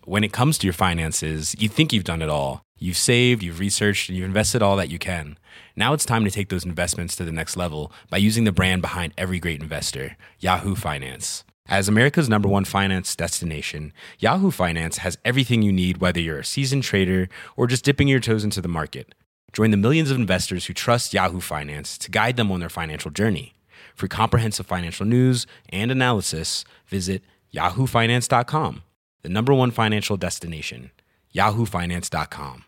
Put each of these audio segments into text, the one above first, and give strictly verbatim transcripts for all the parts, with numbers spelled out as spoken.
when it comes to your finances, you think you've done it all. You've saved, you've researched, and you've invested all that you can. Now it's time to take those investments to the next level by using the brand behind every great investor, Yahoo Finance. As America's number one finance destination, Yahoo Finance has everything you need, whether you're a seasoned trader or just dipping your toes into the market. Join the millions of investors who trust Yahoo Finance to guide them on their financial journey. For comprehensive financial news and analysis, visit yahoo finance dot com, the number one financial destination, yahoo finance dot com.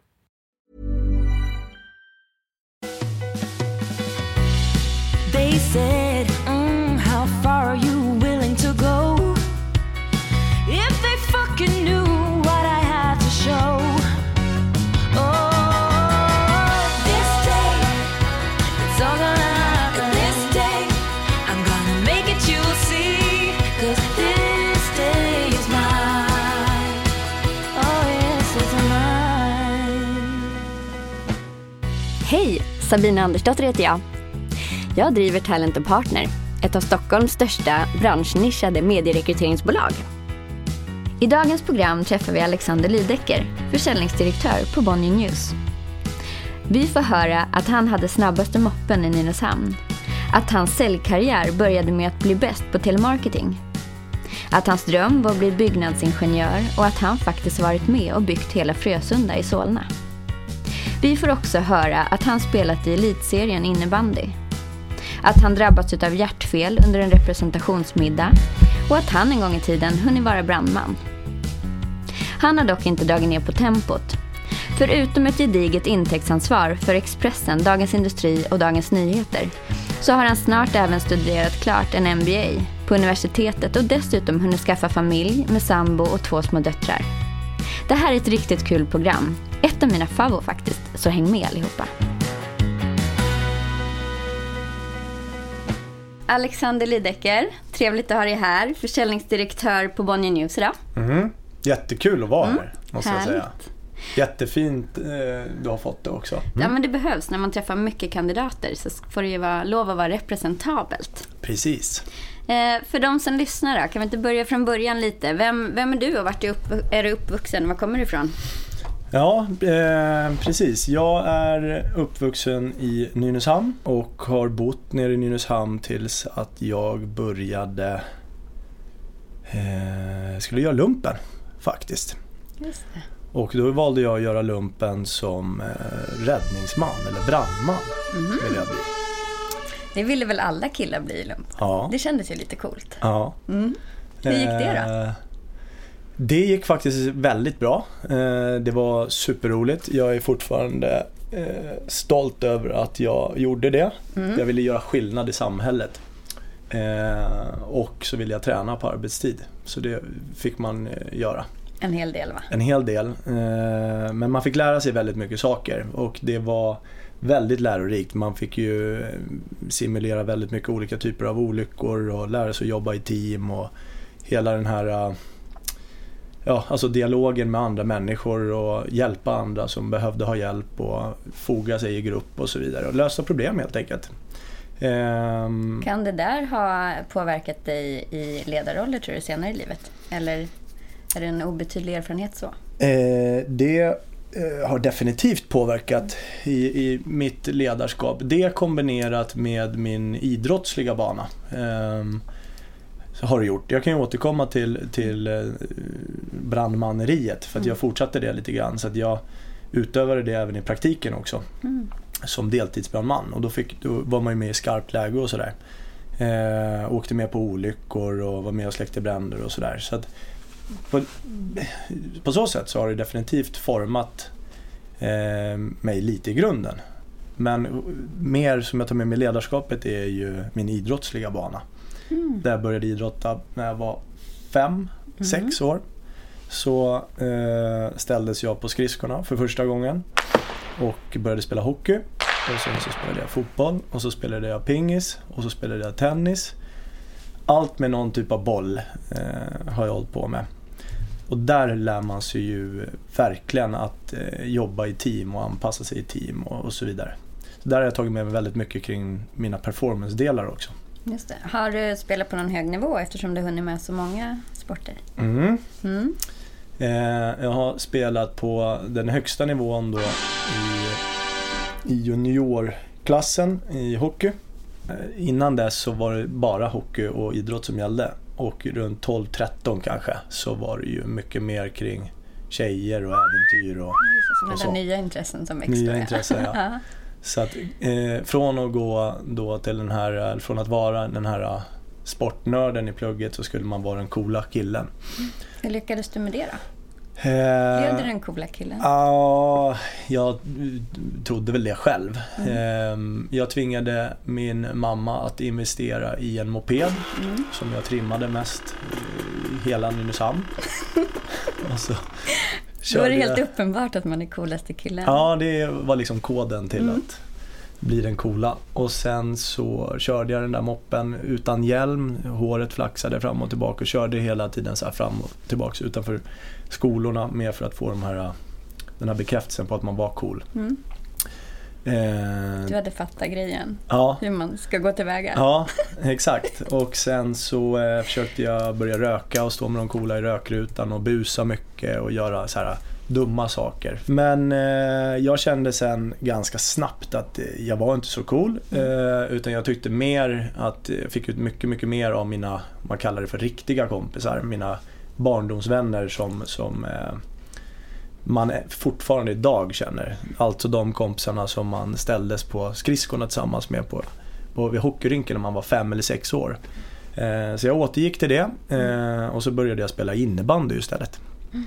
They said, mm, how far are you willing to go? If they fucking knew what I had to show. Oh, this day, it's all gonna happen this day. I'm gonna make it, you'll see. Cause this day is mine. Oh yes, it's mine. Hej, Sabina Andersdotter heter jag. Jag driver Talent and Partner, ett av Stockholms största branschnischade medierekryteringsbolag. I dagens program träffar vi Alexander Lydecker, försäljningsdirektör på Bonnier News. Vi får höra att han hade snabbaste moppen i Nynäshamn, att hans säljkarriär började med att bli bäst på telemarketing, att hans dröm var att bli byggnadsingenjör och att han faktiskt varit med och byggt hela Frösunda i Solna. Vi får också höra att han spelat i elitserien innebandy, att han drabbats av hjärtfel under en representationsmiddag och att han en gång i tiden hunnit vara brandman. Han har dock inte dragit ner på tempot. Förutom ett gediget intäktsansvar för Expressen, Dagens Industri och Dagens Nyheter så har han snart även studerat klart en M B A på universitetet och dessutom hunnit skaffa familj med sambo och två små döttrar. Det här är ett riktigt kul program. Ett av mina favor faktiskt, så häng med allihopa. Alexander Lydecker, trevligt att ha dig här. Försäljningsdirektör på Bonnier News idag. Mm. Jättekul att vara mm. här, måste Härligt. jag säga. Jättefint eh, du har fått det också. Mm. Ja, men det behövs. När man träffar mycket kandidater så får det ju vara, lov att vara representabelt. Precis. Eh, för de som lyssnar då, kan vi inte börja från början lite? Vem, vem är du och vart är, upp, är du uppvuxen? Var kommer du ifrån? Ja, eh, precis. Jag är uppvuxen i Nynäshamn och har bott nere i Nynäshamn tills att jag började eh, skulle göra lumpen faktiskt. Just det. Och då valde jag att göra lumpen som eh, räddningsman eller brandman. Mm. Vill jag bli. Det ville väl alla killar bli i lump? Ja. Det kändes ju lite coolt. Ja. Mm. Hur gick det då? Eh, Det gick faktiskt väldigt bra. Det var superroligt. Jag är fortfarande stolt över att jag gjorde det. Mm. Jag ville göra skillnad i samhället. Och så ville jag träna på arbetstid. Så det fick man göra. En hel del va? En hel del. Men man fick lära sig väldigt mycket saker. Och det var väldigt lärorikt. Man fick ju simulera väldigt mycket olika typer av olyckor och lära sig att jobba i team och hela den här... Ja, alltså dialogen med andra människor och hjälpa andra som behövde ha hjälp och foga sig i grupp och så vidare och lösa problem helt enkelt. Um, kan det där ha påverkat dig i ledarroller tror du senare i livet? Eller är det en obetydlig erfarenhet så? Eh, det eh, har definitivt påverkat i, i mitt ledarskap. Det kombinerat med min idrottsliga bana. Um, Så har det gjort. Jag kan ju återkomma till, till brandmanneriet för att jag fortsatte det lite grann. Så att jag utövade det även i praktiken också. Mm. Som deltidsbrandman. Och då, fick, då var man ju med i skarpt läge och sådär. Eh, åkte med på olyckor och var med och släckte bränder och sådär. Så att på, på så sätt så har det definitivt format eh, mig lite i grunden. Men mer som jag tar med mig ledarskapet är ju min idrottsliga bana. Mm. Där jag började idrotta när jag var fem, mm. sex år. Så eh, ställdes jag på skridskorna för första gången och började spela hockey. Och sen så spelade jag fotboll och så spelade jag pingis och så spelade jag tennis. Allt med någon typ av boll eh, har jag hållit på med. Och där lär man sig ju verkligen att eh, jobba i team och anpassa sig i team och, och så vidare. Så där har jag tagit med mig väldigt mycket kring mina performance-delar också. Just det. Har du spelat på någon hög nivå eftersom du hunnit med så många sporter? Mm. Mm. Eh, jag har spelat på den högsta nivån då i, i juniorklassen i hockey. Eh, innan dess så var det bara hockey och idrott som gällde. Och runt tolv tretton kanske så var det ju mycket mer kring tjejer och äventyr och, Som och är så. nya intressen som växte. Nya intressen, ja. Så att eh, från att gå då till den här, från att vara den här sportnörden i plugget så skulle man vara den coola killen. Hur lyckades du med det då? Eh, Blev du den coola killen? Ja, jag trodde väl det själv. Mm. Jag tvingade min mamma att investera i en moped mm. som jag trimmade mest i hela Nynäshamn. Och så Då är det helt jag... uppenbart att man är coolaste killen. Ja, det var liksom koden till mm. att bli den coola. Och sen så körde jag den där moppen utan hjälm. Håret flaxade fram och tillbaka och körde hela tiden så här fram och tillbaka utanför skolorna med för att få de här, den här bekräftelsen på att man var cool. Mm. Eh, du hade fattat grejen. Ja. Hur man ska gå tillväga. Ja, exakt. Och sen så eh, försökte jag börja röka och stå med de coola i rökrutan och busa mycket och göra så här dumma saker. Men eh, jag kände sen ganska snabbt att jag var inte så cool. Eh, utan jag tyckte mer att jag fick ut mycket, mycket mer av mina, man kallar det för riktiga kompisar. Mina barndomsvänner som, som eh, man fortfarande idag känner. Alltså de kompisarna som man ställdes på skridskorna tillsammans med på, på vid hockeyrinken när man var fem eller sex år. Eh, så jag återgick till det eh, och så började jag spela innebandy istället.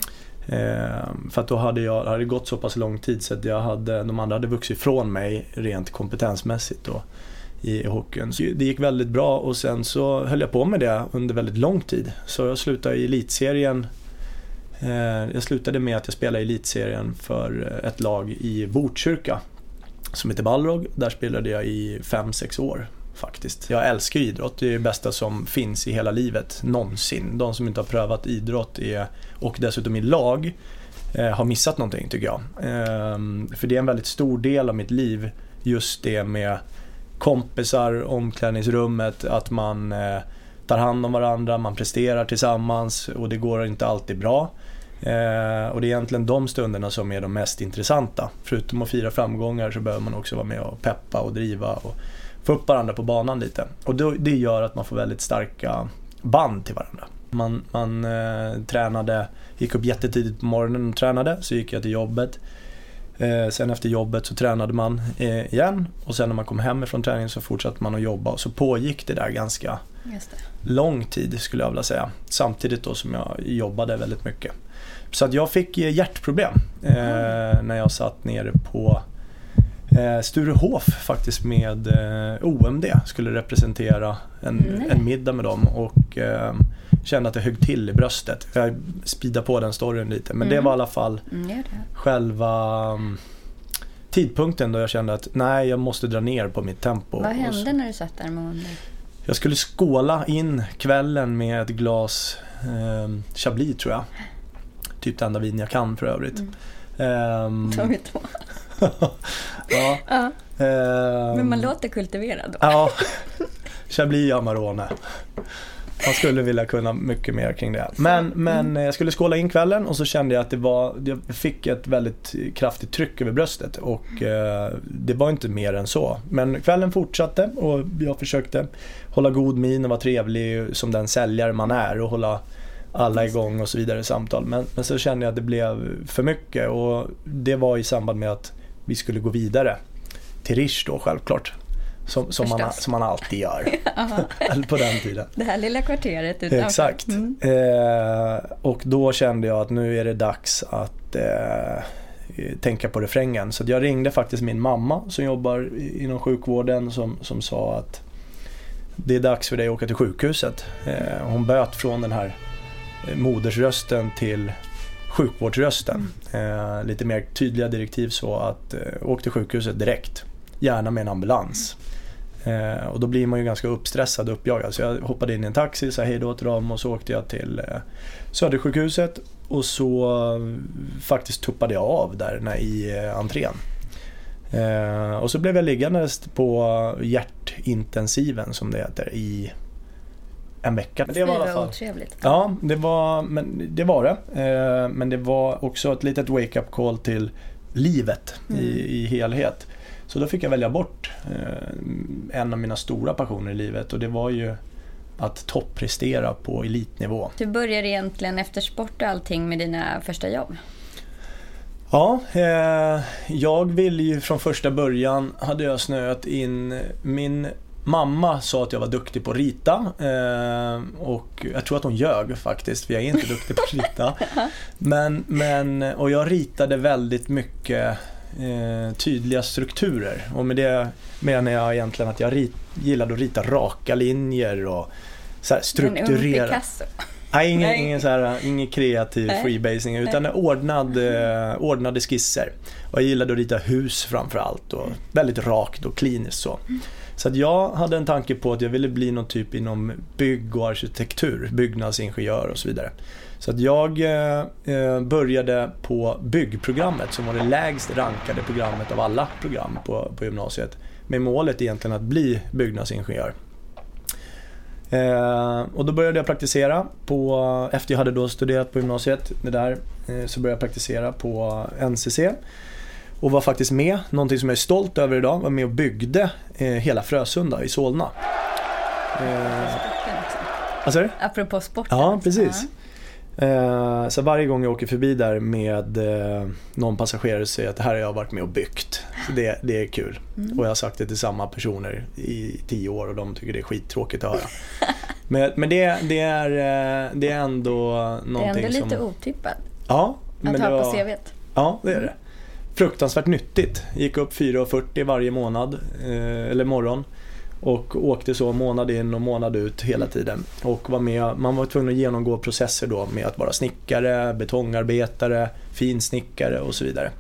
Eh, för att då hade jag hade gått så pass lång tid så att jag hade, de andra hade vuxit ifrån mig rent kompetensmässigt då, i hockeyn. Så det gick väldigt bra och sen så höll jag på med det under väldigt lång tid. Så jag slutade i elitserien. Eh, jag slutade med att jag spelade i elitserien för ett lag i Botkyrka som heter Balrog. Där spelade jag i fem sex år faktiskt. Jag älskar idrott. Det är det bästa som finns i hela livet någonsin. De som inte har prövat idrott är, och dessutom i lag eh, har missat någonting tycker jag. Eh, för det är en väldigt stor del av mitt liv, just det med kompisar, omklädningsrummet, att man eh, tar hand om varandra, man presterar tillsammans och det går inte alltid bra. Eh, och det är egentligen de stunderna som är de mest intressanta. Förutom att fira framgångar så behöver man också vara med och peppa och driva och få upp varandra på banan lite. Och då, det gör att man får väldigt starka band till varandra. Man, man eh, tränade, gick upp jättetidigt på morgonen och tränade, så gick jag till jobbet. Eh, sen efter jobbet så tränade man eh, igen och sen när man kom hem från träningen så fortsatte man att jobba. Och så pågick det där ganska Just det. lång tid skulle jag vilja säga. Samtidigt då som jag jobbade väldigt mycket. Så att jag fick hjärtproblem eh, mm. när jag satt nere på eh, Sturehof faktiskt med eh, O M D. Skulle representera en, mm. en middag med dem och eh, kände att det högg till i bröstet. Jag speedade på den storyn lite. Men mm. det var i alla fall mm, det. själva um, tidpunkten då jag kände att nej, jag måste dra ner på mitt tempo. Vad hände när du satt där med O M D? Jag skulle skåla in kvällen med ett glas eh, Chablis tror jag. Typ det enda vin jag kan för övrigt. Mm. Um, Ta vi två. ja. ja. Um, Men man låter kultiverad då. Ja. Chablis Amarone. Man skulle vilja kunna mycket mer kring det. Men, men jag skulle skåla in kvällen och så kände jag att det var, jag fick ett väldigt kraftigt tryck över bröstet och eh, det var inte mer än så. Men kvällen fortsatte och jag försökte hålla god min och vara trevlig som den säljare man är och hålla alla igång och så vidare i samtal. Men, men så kände jag att det blev för mycket och det var i samband med att vi skulle gå vidare till Rish då självklart. Som, som, man, som man alltid gör. Eller på den tiden. Det här lilla kvarteret utanför. Exakt. Mm. Eh, och då kände jag att nu är det dags att eh, tänka på refrängen. Så jag ringde faktiskt min mamma som jobbar inom sjukvården som, som sa att det är dags för dig att åka till sjukhuset. Eh, hon böt från den här modersrösten till sjukvårdsrösten. Mm. Eh, lite mer tydliga direktiv så att eh, åk till sjukhuset direkt. Gärna med en ambulans. Eh, och då blir man ju ganska uppstressad och uppjagad. Så jag hoppade in i en taxi, sa hej då till dem och så åkte jag till eh, Södersjukhuset. Och så eh, faktiskt tuppade jag av där när, i eh, entrén. Eh, och så blev jag liggandes på hjärtintensiven som det heter i en vecka. Men det var i alla fall. Otrevligt. Ja, det var, men det var det. Eh, men det var också ett litet wake-up call till livet mm. i, i helhet. Så då fick jag välja bort eh, en av mina stora passioner i livet, och det var ju att topprestera på elitnivå. Du började egentligen efter sport och allting med dina första jobb? Ja, eh, jag ville ju från första början, hade jag snöat in. Min mamma sa att jag var duktig på att rita, eh, och jag tror att hon ljög faktiskt, för jag är inte duktig på att rita. Men, men, och jag ritade väldigt mycket eh, tydliga strukturer, och med det menar jag egentligen att jag rit, gillade att rita raka linjer och så här strukturera. En Picasso. Nej, ingen, Nej. ingen, så här, ingen kreativ Nej. freebasing, utan ordnad, eh, ordnade skisser. Och jag gillade att rita hus framförallt, och väldigt rakt och kliniskt så. Så att jag hade en tanke på att jag ville bli någon typ inom bygg och arkitektur, byggnadsingenjör och så vidare. Så att jag eh, började på byggprogrammet, som var det lägst rankade programmet av alla program på, på gymnasiet, med målet egentligen att bli byggnadsingenjör. Eh, och då började jag praktisera på, efter jag hade då studerat på gymnasiet det där, eh, så började jag praktisera på N C C och var faktiskt med, någonting som jag är stolt över idag, var med och byggde eh, hela Frösunda i Solna. Eh, alltså, apropå sporten. Ja, precis. Eh, så varje gång jag åker förbi där med eh, någon passagerare säger att det här har jag varit med och byggt. Så det, det är kul. Mm. Och jag har sagt det till samma personer i tio år, och de tycker det är skittråkigt att höra. Men, men det, det, är, det är ändå någonting som... Det är ändå lite som, otippat. Ja, att men ha det var, på C V:t. Ja, det är det. Fruktansvärt nyttigt. Gick upp fyra fyrtio varje månad, eh, eller morgon. Och åkte så månad in och månad ut hela tiden. Och var med, man var tvungen att genomgå processer då med att vara snickare, betongarbetare, finsnickare och så vidare.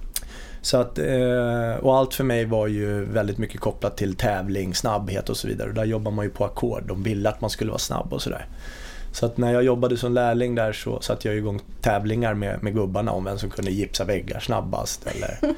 Så att, och allt för mig var ju väldigt mycket kopplat till tävling, snabbhet och så vidare. Och där jobbar man ju på ackord. De ville att man skulle vara snabb och sådär. Så att när jag jobbade som lärling där så satt jag igång tävlingar med, med gubbarna om vem som kunde gipsa väggar snabbast eller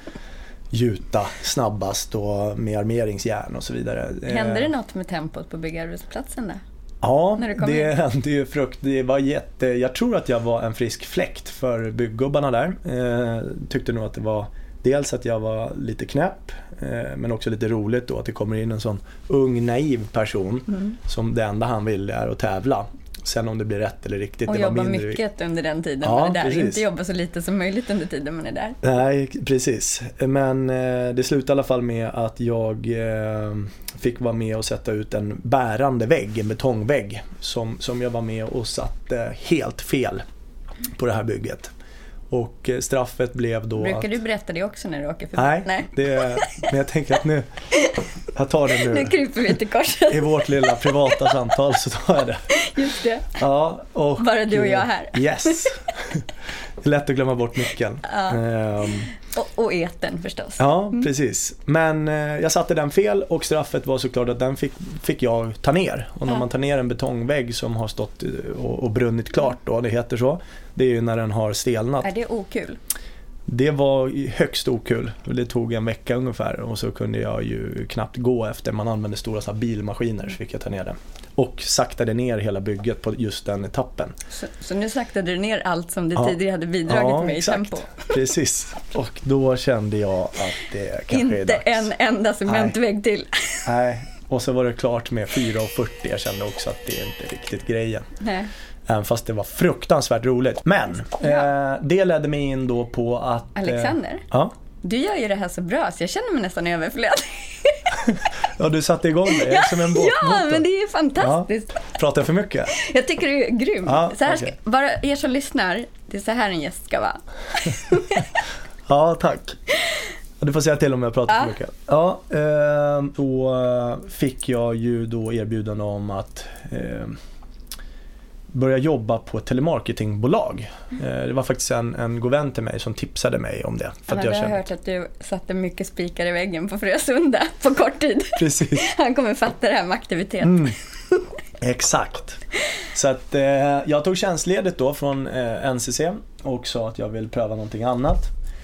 gjuta snabbast och med armeringsjärn och så vidare. Hände det något med tempot på byggarbetsplatsen där? Ja, det hände ju frukt. Det var jätte, jag tror att jag var en frisk fläkt för bygggubbarna där. Eh, tyckte nog att det var dels att jag var lite knäpp, eh, men också lite roligt då att det kommer in en sån ung naiv person mm. som det enda han vill är att tävla. Sen om det blir rätt eller riktigt. Och det jobba var mindre... mycket under den tiden ja, man är där. Precis. Inte jobba så lite som möjligt under tiden man är där. Nej, precis. Men eh, det slutade i alla fall med att jag eh, fick vara med och sätta ut en bärande vägg, en betongvägg, som, som jag var med och satte helt fel på det här bygget. Och straffet blev då Brukar att... du berätta det också när du åker förbi? Nej, Nej. Det, men jag tänker att nu... Jag tar det nu. Nu kryper vi till korset. I vårt lilla privata samtal så tar jag det. Just det. Ja, och, bara du och jag här. Yes. Det är lätt att glömma bort nyckeln. Ja. Um, och, och eten förstås. Ja, mm. precis. Men eh, jag satte den fel och straffet var såklart att den fick, fick jag ta ner. Och när ja. man tar ner en betongvägg som har stått och, och brunnit klart då, det heter så. Det är ju när den har stelnat. Är det okul? Det var högst okul. Det tog en vecka ungefär och så kunde jag ju knappt gå efter. Man använde stora så här bilmaskiner så fick jag ta ner den. Och saktade ner hela bygget på just den etappen. Så, så nu saktade du ner allt som du ja. tidigare hade bidragit ja, med i exakt. tempo? Precis. Och då kände jag att det kanske Inte är dags. en enda cementvägg Nej. till. Nej, och så var det klart med fyra fyrtio. Jag kände också att det är inte riktigt grejen. Nej. Även fast det var fruktansvärt roligt. Men ja. eh, det ledde mig in då på att... Alexander, eh, ja? du gör ju det här så bra så jag känner mig nästan överflödig. Ja, du satte igång det ja, som en båtmotor. Ja, men det är fantastiskt. Ja. Pratar jag för mycket? Jag tycker du är grym. Ja, så här okay. ska, bara er som lyssnar, det är så här en gäst ska vara. Ja, tack. Du får säga till om jag pratar ja. för mycket. Ja, eh, då fick jag ju då erbjudande om att eh, börja jobba på ett telemarketingbolag. Eh, det var faktiskt en, en god vän till mig som tipsade mig om det. För ja, att jag har kände... hört att du satte mycket spikar i väggen på Frösunda på kort tid. Precis. Han kommer fatta det här med aktivitet. Mm. Exakt. Så att eh, jag tog tjänstledigt då från eh, N C C och sa att jag vill pröva någonting annat.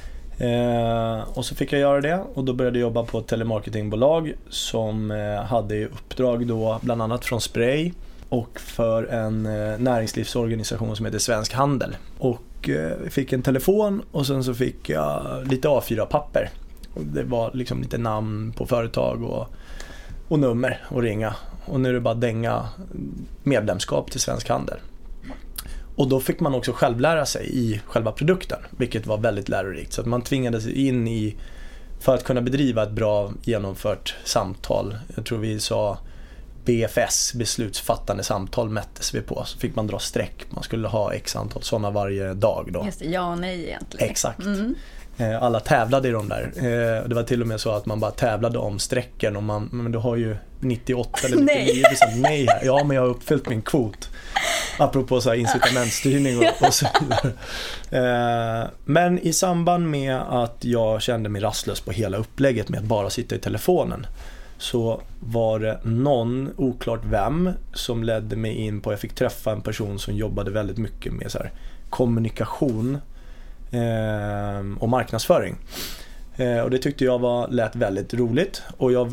Eh, och så fick jag göra det och då började jag jobba på ett telemarketingbolag som eh, hade i uppdrag då bland annat från Spray och för en eh, näringslivsorganisation som heter Svensk Handel. Och eh, fick en telefon och sen så fick jag lite A fyra-papper. Och det var liksom lite namn på företag och, och nummer att ringa. Och nu är det bara dänga medlemskap till Svensk Handel. Och då fick man också själv lära sig i själva produkten, vilket var väldigt lärorikt. Så att man tvingades in i, för att kunna bedriva ett bra genomfört samtal. Jag tror vi sa B F S, beslutsfattande samtal, mättes vi på. Så fick man dra streck. Man skulle ha x antal sådana varje dag då. Just det, ja och nej egentligen. Exakt. Mm. Alla tävlade i de där. Det var till och med så att man bara tävlade om strecken. Och man, men du har ju nittioåtta eller nittionio procent nej här. Ja, men jag har uppfyllt min kvot. Apropå så här incitamentstyrning och, och så vidare. Men i samband med att jag kände mig rastlös på hela upplägget med att bara sitta i telefonen, så var det någon, oklart vem, som ledde mig in på, jag fick träffa en person som jobbade väldigt mycket med så här kommunikation eh, och marknadsföring. Eh, och det tyckte jag var lät väldigt roligt. Och jag...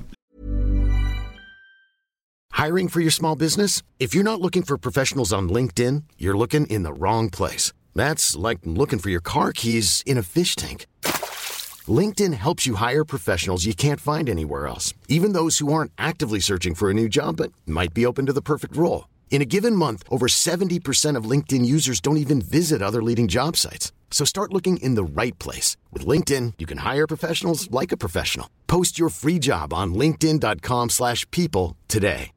Hiring for your small business? If you're not looking for professionals on LinkedIn, you're looking in the wrong place. That's like looking for your car keys in a fish tank. LinkedIn helps you hire professionals you can't find anywhere else, even those who aren't actively searching for a new job but might be open to the perfect role. In a given month, over seventy percent of LinkedIn users don't even visit other leading job sites. So start looking in the right place. With LinkedIn, you can hire professionals like a professional. Post your free job on linkedin dot com slash people today.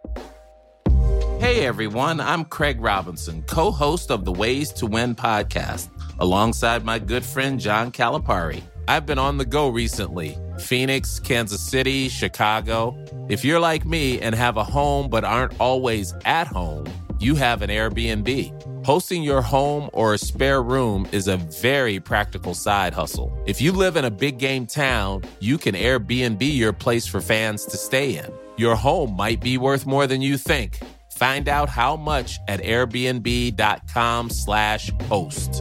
Hey everyone, I'm Craig Robinson, co-host of the Ways to Win podcast, alongside my good friend John Calipari. I've been on the go recently. Phoenix, Kansas City, Chicago. If you're like me and have a home but aren't always at home, you have an Airbnb. Hosting your home or a spare room is a very practical side hustle. If you live in a big game town, you can Airbnb your place for fans to stay in. Your home might be worth more than you think. Find out how much at airbnb dot com slash host.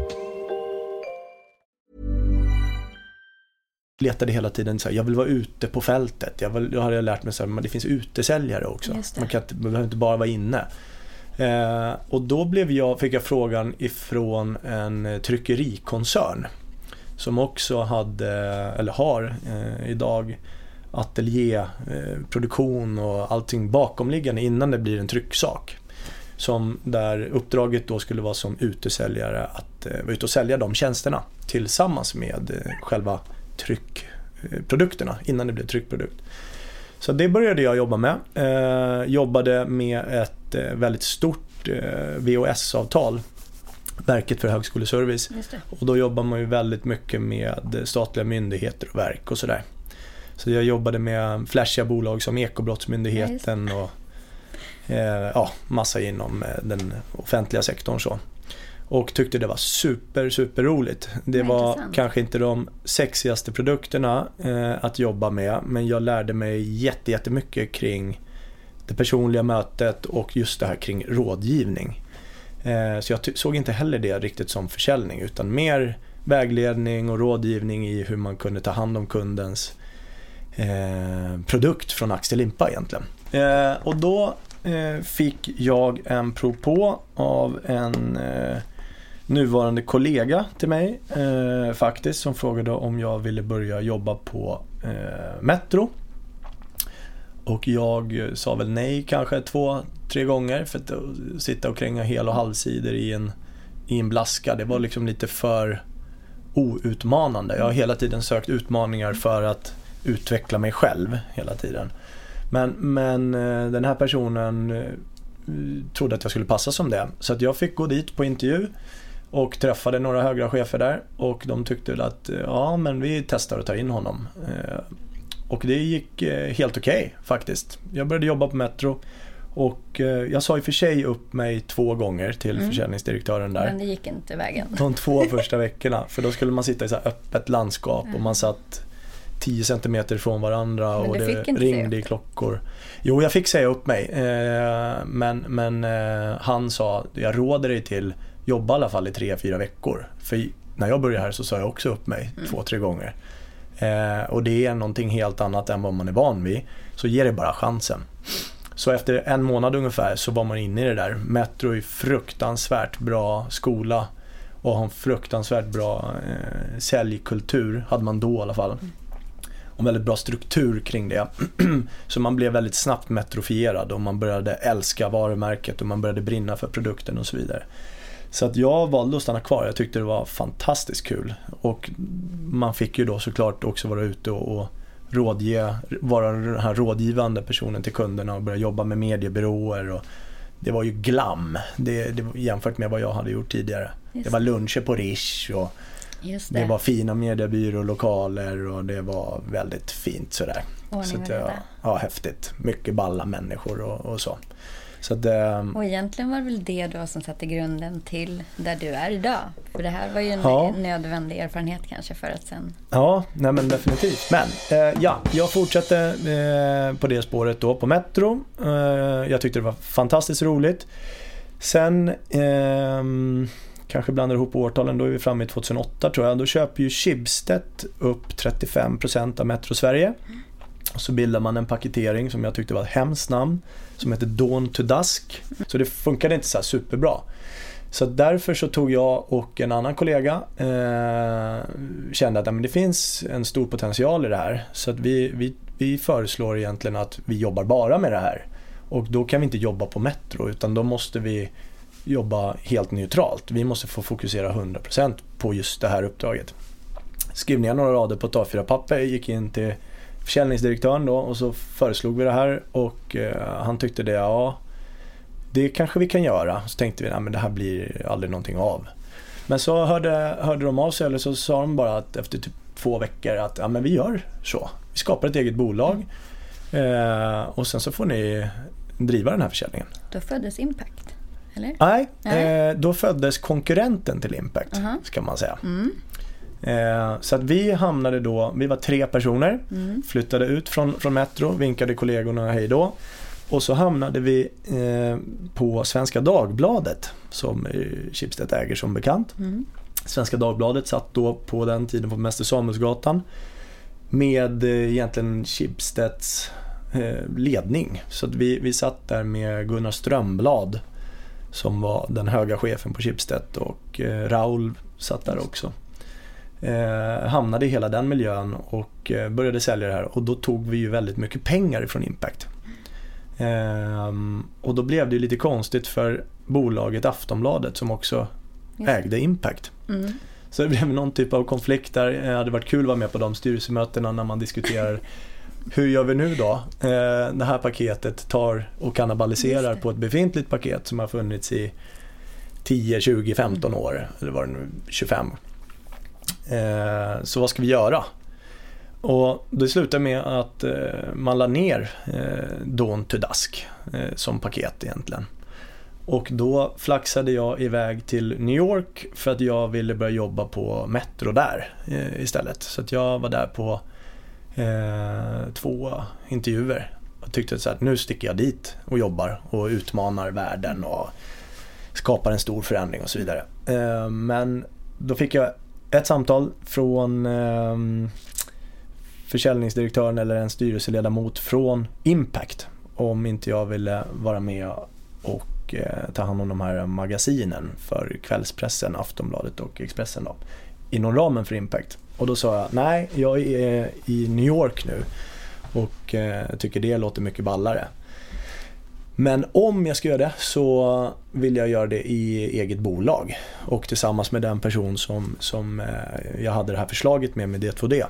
Letade hela tiden så här, jag vill vara ute på fältet. Jag, vill, jag hade lärt mig så här, men det finns utesäljare också. Man kan inte, man behöver inte bara vara inne. Eh, och då blev jag, fick jag frågan ifrån en tryckerikoncern som också hade, eller har eh, idag ateljé, eh, produktion och allting bakomliggande innan det blir en trycksak. Som där uppdraget då skulle vara som utesäljare att eh, vara ute och sälja de tjänsterna tillsammans med eh, själva tryckprodukterna innan det blev tryckprodukt. Så det började jag jobba med. Eh, jobbade med ett eh, väldigt stort eh, V O S-avtal, Verket för högskoleservice. Och då jobbar man ju väldigt mycket med statliga myndigheter och verk och sådär. Så jag jobbade med flashiga bolag som Ekobrottsmyndigheten och eh, ja, massa inom eh, den offentliga sektorn så. Och tyckte det var super, super roligt. Det var intressant. Kanske inte de sexigaste produkterna eh, att jobba med. Men jag lärde mig jätte, jättemycket kring det personliga mötet och just det här kring rådgivning. Eh, så jag ty- såg inte heller det riktigt som försäljning. Utan mer vägledning och rådgivning i hur man kunde ta hand om kundens eh, produkt från ax till limpa egentligen. Eh, och då eh, fick jag en propå av en... Eh, nuvarande kollega till mig eh, faktiskt, som frågade om jag ville börja jobba på eh, Metro. Och jag sa väl nej kanske två, tre gånger för att sitta och kränga hel- och halvsidor i en, i en blaska. Det var liksom lite för outmanande. Jag har hela tiden sökt utmaningar för att utveckla mig själv hela tiden. Men, men eh, den här personen eh, trodde att jag skulle passa som det. Så att jag fick gå dit på intervju och träffade några högra chefer där och de tyckte att ja, men vi testar att ta in honom. Och det gick helt okej okay, faktiskt. Jag började jobba på Metro och jag sa i och för sig upp mig två gånger till mm. försäljningsdirektören där. Men det gick inte vägen. De två första veckorna, för då skulle man sitta i så här öppet landskap mm. och man satt tio centimeter från varandra och det ringde i klockor. Jo, jag fick säga upp mig. Men, men han sa, jag råder dig till jobba i alla fall i tre, fyra veckor. För när jag började här så sa jag också upp mig mm. två, tre gånger. Eh, och det är någonting helt annat än vad man är van vid. Så ger det bara chansen. Så efter en månad ungefär så var man inne i det där. Metro är fruktansvärt bra skola och har en fruktansvärt bra eh, säljkultur, hade man då i alla fall. Och väldigt bra struktur kring det. Så man blev väldigt snabbt metrofierad och man började älska varumärket och man började brinna för produkten och så vidare. Så att jag valde att stanna kvar. Jag tyckte det var fantastiskt kul. Och man fick ju då såklart också vara ute och, och rådge, vara den här rådgivande personen till kunderna och börja jobba med mediebyråer. Och det var ju glam det, det jämfört med vad jag hade gjort tidigare. Just det var luncher på Rish och Just det. det var fina mediebyrålokaler och det var väldigt fint sådär. Så att, ja, ja, häftigt. Mycket balla människor och, och så. Så att, ähm, och egentligen var det väl det då som satte grunden till där du är idag. För det här var ju en ja. nödvändig erfarenhet kanske för att sen... Ja, nej men definitivt. Men eh, ja, jag fortsatte eh, på det spåret då på Metro. Eh, jag tyckte det var fantastiskt roligt. Sen... Eh, kanske blandar ihop årtalen, då är vi framme i tjugohundraåtta tror jag. Då köper ju Schibsted upp trettiofem procent av Metro Sverige. Och så bildar man en paketering som jag tyckte var ett hemskt namn som heter Dawn to Dusk. Så det funkade inte så här superbra. Så därför så tog jag och en annan kollega eh, kände att ja, men det finns en stor potential i det här. Så att vi, vi, vi föreslår egentligen att vi jobbar bara med det här. Och då kan vi inte jobba på Metro utan då måste vi jobba helt neutralt. Vi måste få fokusera hundra procent på just det här uppdraget. Skrev ner några rader på ett A fyra papper, gick in till försäljningsdirektören då och så föreslog vi det här och eh, han tyckte det, ja det kanske vi kan göra. Så tänkte vi, nej men det här blir aldrig någonting av. Men så hörde, hörde de av sig eller så sa de bara att efter typ två veckor att ja men vi gör så. Vi skapar ett eget bolag eh, och sen så får ni driva den här försäljningen. Då föddes Impact. Eller? Nej, Nej. Eh, då föddes konkurrenten till Impact, uh-huh. ska man säga. Mm. Eh, så att vi hamnade då, vi var tre personer, mm. flyttade ut från, från Metro, vinkade kollegorna hej då. Och så hamnade vi eh, på Svenska Dagbladet, som eh, Schibsted äger som bekant. Mm. Svenska Dagbladet satt då på den tiden på Mäster Samuelsgatan med eh, egentligen Schibsteds eh, ledning. Så att vi, vi satt där med Gunnar Strömblad som var den höga chefen på Schibsted och eh, Raul satt där också. Eh, hamnade i hela den miljön och eh, började sälja det här och då tog vi ju väldigt mycket pengar ifrån Impact. Eh, och då blev det ju lite konstigt för bolaget Aftonbladet som också Just. ägde Impact. Mm. Så det blev någon typ av konflikt där. Det hade varit kul att vara med på de styrelsemötena när man diskuterar hur gör vi nu då? Eh, det här paketet tar och kannibaliserar på ett befintligt paket som har funnits i tio, tjugo, femton år. Eller var det nu, tjugofem. Eh, så vad ska vi göra? Och det slutade med att eh, man la ner eh, Dawn to Dusk eh, som paket egentligen. Och då flaxade jag iväg till New York för att jag ville börja jobba på Metro där eh, istället. Så att jag var där på Eh, två intervjuer och tyckte så att nu sticker jag dit och jobbar och utmanar världen och skapar en stor förändring och så vidare. Eh, men då fick jag ett samtal från eh, försäljningsdirektören eller en styrelseledamot från Impact om inte jag ville vara med och eh, ta hand om de här magasinen för kvällspressen, Aftonbladet och Expressen då, inom ramen för Impact. Och då sa jag, nej, jag är i New York nu och eh, tycker det låter mycket ballare. Men om jag ska göra det så vill jag göra det i eget bolag och tillsammans med den person som, som eh, jag hade det här förslaget med med D två D.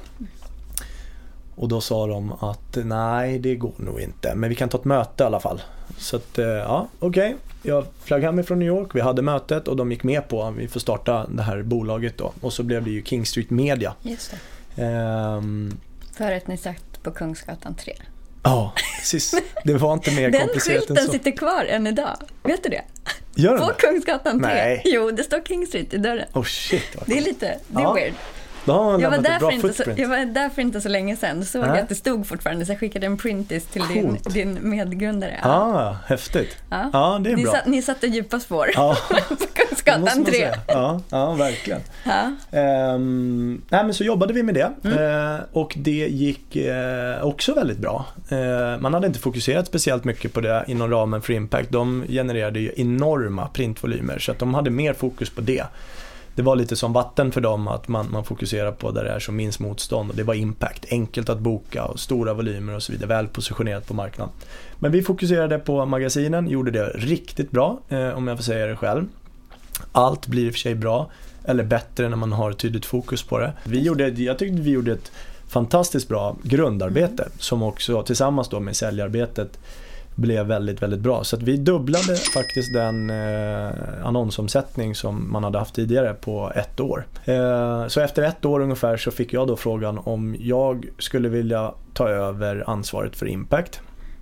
Och då sa de att nej, det går nog inte, men vi kan ta ett möte i alla fall. Så att, eh, ja, okej. Okay. Jag flög hem från New York, vi hade mötet och de gick med på att vi får starta det här bolaget då. Och så blev det ju King Street Media. Just det. Um, För att ni satt på Kungsgatan tre. Ja, precis. Det var inte mer komplicerat än så. Den skylten sitter kvar än idag. Vet du det? Gör på det? Kungsgatan tre. Nej. Jo, det står King Street i dörren. Oh shit. Det är lite, det är ja. weird. Jag var, där för inte så, jag var där för inte så länge sedan. Så såg jag att det stod fortfarande. Så jag skickade en printis till din, din medgrundare. Ja, ah, häftigt. Ja, ja det är ni bra. Satt, ni satte djupa spår ja. på Kungsgatan. Götgatan måste man tre. säga. Ja, ja, verkligen. Ja. Ehm, nej, men så jobbade vi med det Mm. Ehm, och det gick eh, också väldigt bra. Ehm, man hade inte fokuserat speciellt mycket på det inom ramen för Impact. De genererade ju enorma printvolymer så att de hade mer fokus på det. Det var lite som vatten för dem att man, man fokuserar på där det är som minst motstånd, och det var Impact, enkelt att boka och stora volymer och så vidare, väl positionerat på marknaden. Men vi fokuserade på magasinen, gjorde det riktigt bra eh, om jag får säga det själv. Allt blir i och för sig bra eller bättre när man har tydligt fokus på det. Vi gjorde, jag tyckte vi gjorde ett fantastiskt bra grundarbete som också tillsammans då med säljarbetet blev väldigt, väldigt bra. Så att vi dubblade faktiskt den eh, annonsomsättning som man hade haft tidigare på ett år. Eh, så efter ett år ungefär så fick jag då frågan om jag skulle vilja ta över ansvaret för Impact.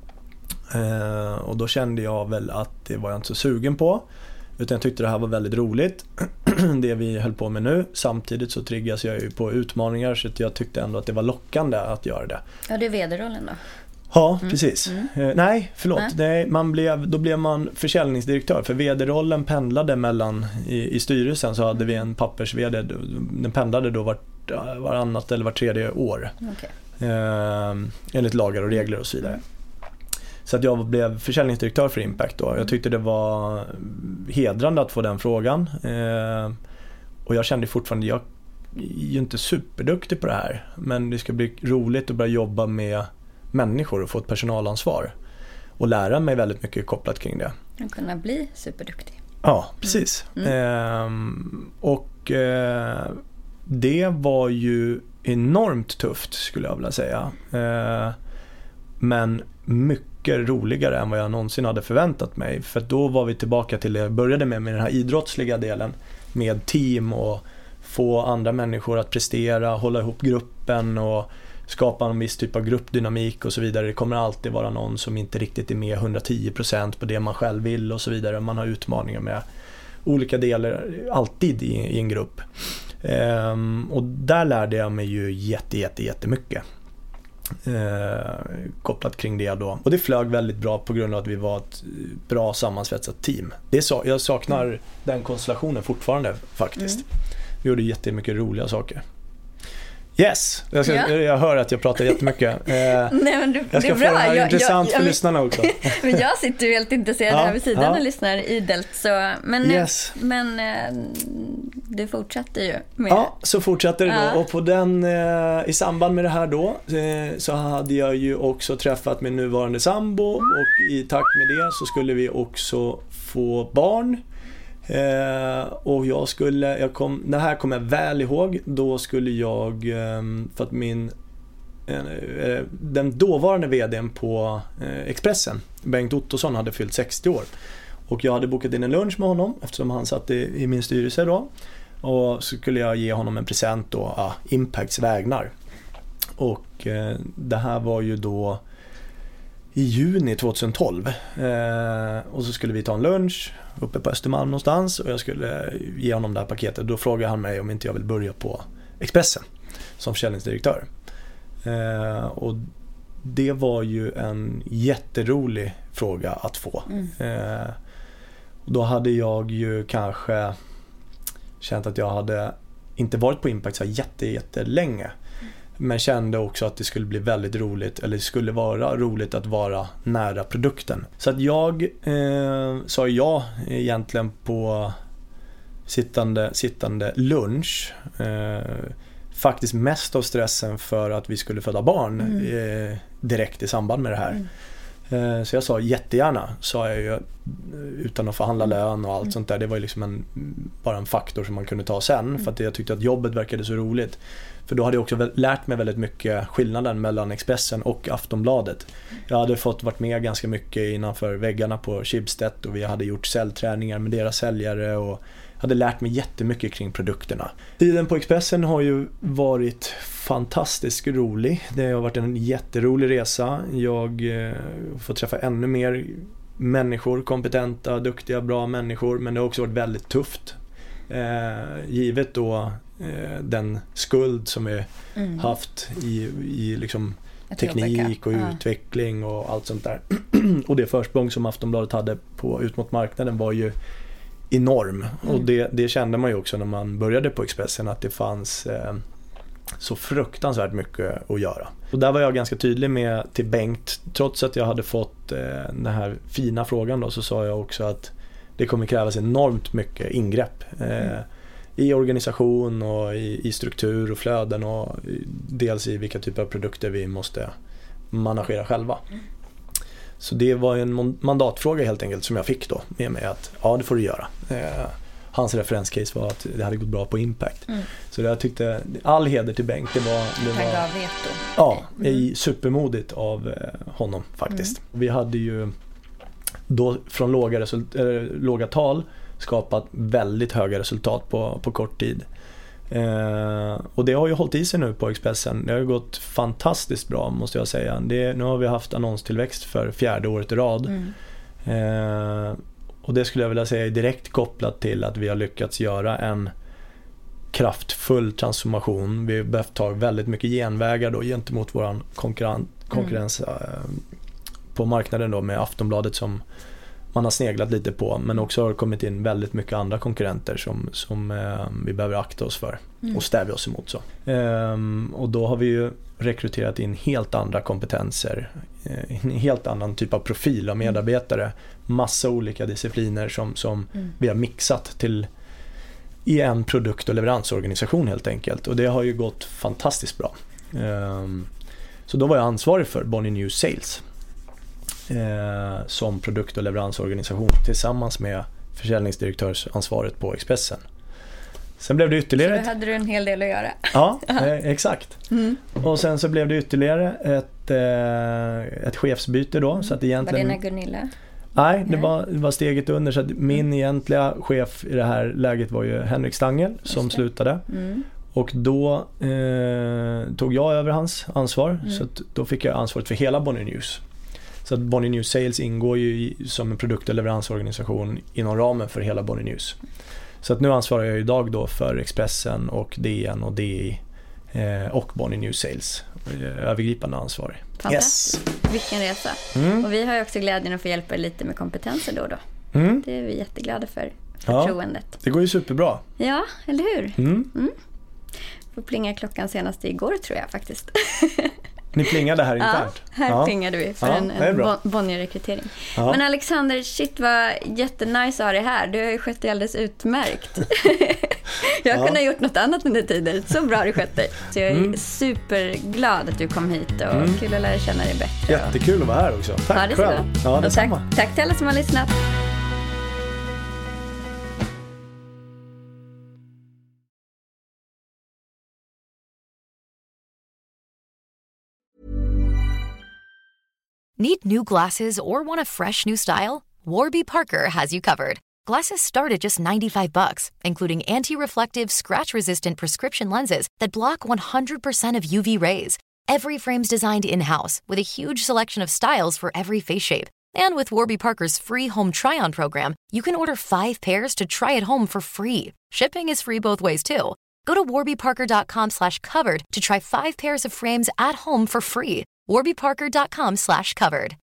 Eh, och då kände jag väl att det var jag inte så sugen på. Utan jag tyckte det här var väldigt roligt, det vi höll på med nu. Samtidigt så triggas jag ju på utmaningar så att jag tyckte ändå att det var lockande att göra det. Ja, det är vd-rollen då. Ja, precis. Mm. Eh, nej, förlåt. Nej. Nej, man blev, då blev man försäljningsdirektör. För vd-rollen pendlade mellan, i, i styrelsen så hade vi en pappers-vd. Den pendlade då vart, varannat eller vart tredje år. Okay. Eh, enligt lagar och regler och så vidare. Så att jag blev försäljningsdirektör för Impact då. Jag tyckte det var hedrande att få den frågan. Eh, och jag kände fortfarande, jag är ju inte superduktig på det här. Men det ska bli roligt att börja jobba med människor och få ett personalansvar. Och lära mig väldigt mycket kopplat kring det. Och kunna bli superduktig. Ja, precis. Mm. Eh, och eh, det var ju enormt tufft skulle jag vilja säga. Eh, men mycket roligare än vad jag någonsin hade förväntat mig. För då var vi tillbaka till det jag började med, med den här idrottsliga delen. Med team och få andra människor att prestera, hålla ihop gruppen och skapa en viss typ av gruppdynamik och så vidare. Det kommer alltid vara någon som inte riktigt är med hundratio procent på det man själv vill och så vidare. Man har utmaningar med olika delar alltid i, i en grupp. Ehm, och där lärde jag mig ju jätte, jätte, jättemycket. Eh, kopplat kring det då. Och det flög väldigt bra på grund av att vi var ett bra sammansvetsat team. Det så, jag saknar mm. den konstellationen fortfarande faktiskt. Mm. Vi gjorde jättemycket roliga saker. Yes, jag, ska, ja. jag hör att jag pratar jättemycket. Eh, Nej, men du, jag ska det är få bra. det här jag, intressant jag, för jag, lyssnarna också. Men jag sitter ju helt intresserad ja, här vid sidan ja. och lyssnar idelt. Så, men yes. men eh, det fortsätter ju med. Ja, så fortsätter det då. Ja. Och på den, eh, i samband med det här då eh, så hade jag ju också träffat min nuvarande sambo. Och i takt med det så skulle vi också få barn. Eh, och jag skulle, jag kom, det här kommer jag väl ihåg. Då skulle jag, eh, för att min eh, den dåvarande vdn på eh, Expressen, Bengt Ottosson, hade fyllt sextio år. Och jag hade bokat in en lunch med honom eftersom han satt i, i min styrelse då. Och så skulle jag ge honom en present då, ah, Impacts vägnar. Och eh, det här var ju då i juni tjugohundratolv. Eh, och så skulle vi ta en lunch uppe på Östermalm någonstans och jag skulle ge honom det här paketet. Då frågade han mig om inte jag vill börja på Expressen som försäljningsdirektör. Eh, och det var ju en jätterolig fråga att få. Mm. Eh, och då hade jag ju kanske känt att jag hade inte varit på Impact så jätte, jättelänge. Men kände också att det skulle bli väldigt roligt, eller det skulle vara roligt att vara nära produkten. Så att jag eh, sa ja egentligen på sittande, sittande lunch. Eh, faktiskt mest av stressen för att vi skulle föda barn mm. eh, direkt i samband med det här. Mm. Eh, så jag sa jättegärna, sa jag ju, utan att förhandla lön och allt mm. sånt där. Det var ju liksom en, bara en faktor som man kunde ta sen. Mm. För att jag tyckte att jobbet verkade så roligt. För då hade jag också lärt mig väldigt mycket skillnaden mellan Expressen och Aftonbladet. Jag hade fått varit med ganska mycket innanför väggarna på Schibsted och vi hade gjort säljträningar med deras säljare och hade lärt mig jättemycket kring produkterna. Tiden på Expressen har ju varit fantastiskt rolig. Det har varit en jätterolig resa. Jag får träffa ännu mer människor, kompetenta, duktiga, bra människor, men det har också varit väldigt tufft. Eh, givet då eh, den skuld som vi mm. haft i, i liksom teknik och ja. utveckling och allt sånt där. Och det försprång som Aftonbladet hade på ut mot marknaden var ju enorm. Och det, det kände man ju också när man började på Expressen, att det fanns eh, så fruktansvärt mycket att göra. Och där var jag ganska tydlig med till Bengt, trots att jag hade fått eh, den här fina frågan då, så sa jag också att det kommer krävas enormt mycket ingrepp eh, mm. i organisation och i, i struktur och flöden, och dels i vilka typer av produkter vi måste managera själva. Mm. Så det var en mandatfråga helt enkelt som jag fick då med mig, att ja, det får du göra. Eh, hans referenscase var att det hade gått bra på Impact. Mm. Så jag tyckte, all heder till Bengt. Det var, det var, Han gav veto. Ja, mm. supermodigt av honom faktiskt. Mm. Vi hade ju då från låga, result, äh, låga tal skapat väldigt höga resultat på, på kort tid. Eh, och det har ju hållit i sig nu på Expressen. Det har ju gått fantastiskt bra, måste jag säga. Det, nu har vi haft annonstillväxt för fjärde året i rad. Mm. Eh, och det skulle jag vilja säga är direkt kopplat till att vi har lyckats göra en kraftfull transformation. Vi har behövt ta väldigt mycket genvägar då gentemot våran konkurren- konkurrens mm. eh, på marknaden då, med Aftonbladet som man har sneglat lite på, men också har kommit in väldigt mycket andra konkurrenter som, som eh, vi behöver akta oss för mm. och stävja oss emot. Så. Ehm, och då har vi ju rekryterat in helt andra kompetenser, eh, en helt annan typ av profil av medarbetare, massa olika discipliner som, som mm. vi har mixat till i en produkt- och leveransorganisation helt enkelt, och det har ju gått fantastiskt bra. Ehm, så då var jag ansvarig för Bonnier News Sales Eh, som produkt- och leveransorganisation tillsammans med försäljningsdirektörsansvaret på Expressen. Sen blev det ytterligare... Så då hade du en hel del att göra. Ja, eh, exakt. Mm. Och sen så blev det ytterligare ett, eh, ett chefsbyte då. Mm. Så att egentligen... Var det Gunilla? Nej, det, Nej. Var, det var steget under. Så att min mm. egentliga chef i det här läget var ju Henrik Stangel som slutade. Mm. Och då eh, tog jag över hans ansvar. Mm. Så att då fick jag ansvaret för hela Bonnier News. Så att Bonnier News Sales ingår ju i, som en produkt- och leveransorganisation inom ramen för hela Bonnier News. Så att nu ansvarar jag idag då för Expressen och D N och D I eh, och Bonnier News Sales. Övergripande ansvarig. Fantastiskt. Yes. Vilken resa. Mm. Och vi har ju också glädjen att få hjälpa er lite med kompetenser då och då. Mm. Det är vi jätteglada för. Förtroendet. Ja, det går ju superbra. Ja, eller hur? Mm. Mm. Får plinga klockan senast igår tror jag faktiskt. Ni plingade här internt? Ja, här ja. plingade vi för ja, en, en Bonnier-rekrytering. Ja. Men Alexander, shit vad jättenice att ha dig här. Du har ju skött dig alldeles utmärkt. jag ja. kunde ha gjort något annat under tiden. Så bra har du skött dig. Så jag är mm. superglad att du kom hit och mm. kul att lära känna dig bättre. Jättekul att vara här också. Tack ja, det själv. Ja, det tack, tack till alla som har lyssnat. Need new glasses or want a fresh new style? Warby Parker has you covered. Glasses start at just ninety-five bucks, including anti-reflective, scratch-resistant prescription lenses that block one hundred percent of U V rays. Every frame's designed in-house with a huge selection of styles for every face shape. And with Warby Parker's free home try-on program, you can order five pairs to try at home for free. Shipping is free both ways, too. Go to warbyparker.com slash covered to try five pairs of frames at home for free. warbyparker.com slash covered.